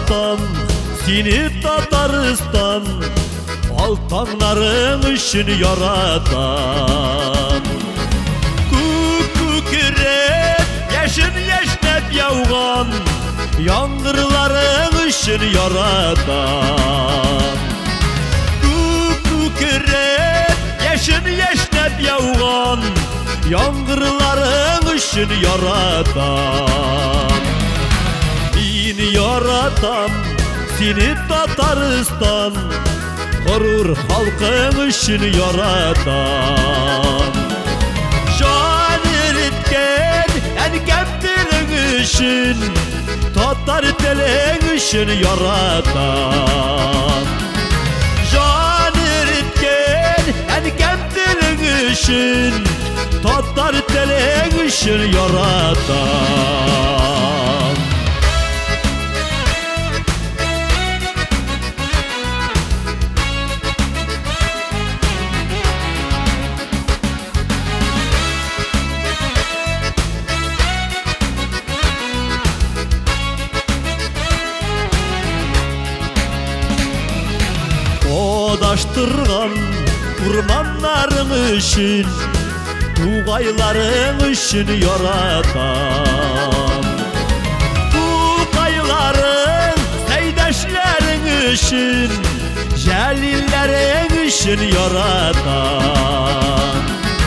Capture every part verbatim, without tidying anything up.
yaratan seni Tataristan, altanların işini yaratan. Kükürek yaşın yaşnep yağan, yangırların işini yaratan. Kükürek yaşın yaşnep yağan, yangırların işini yaratan. Beni yaratan seni Tataristan, gurur halkın işini yaratan. Can eritken en kemtilin işin, Tatar telin işini yaratan. Can eritken en kemtilin işin, Tatar telin işini yaratan. Odaştırgan urmanların işin, Tuğayların işini yaratan. Tuğayların seydaşların işin, Celillerin işini yaratan.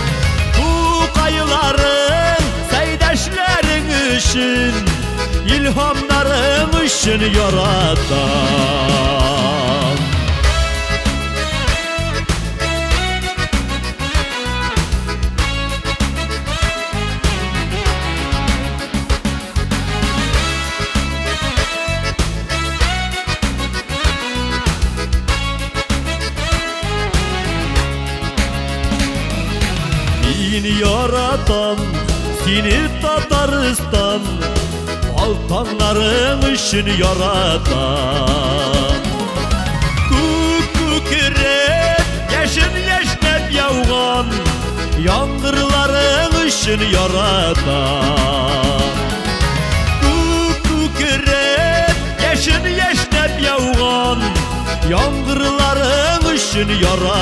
Tuğayların seydaşların işin, İlhamların işini yaratan. Beni yaratan seni Tataristan, altanların işini yaratan. Kükürek yaşın yaşnep yağan, yangırların işini yaratan. Kükürek yaşın yaşnep yağan, yangırların işini yaratan.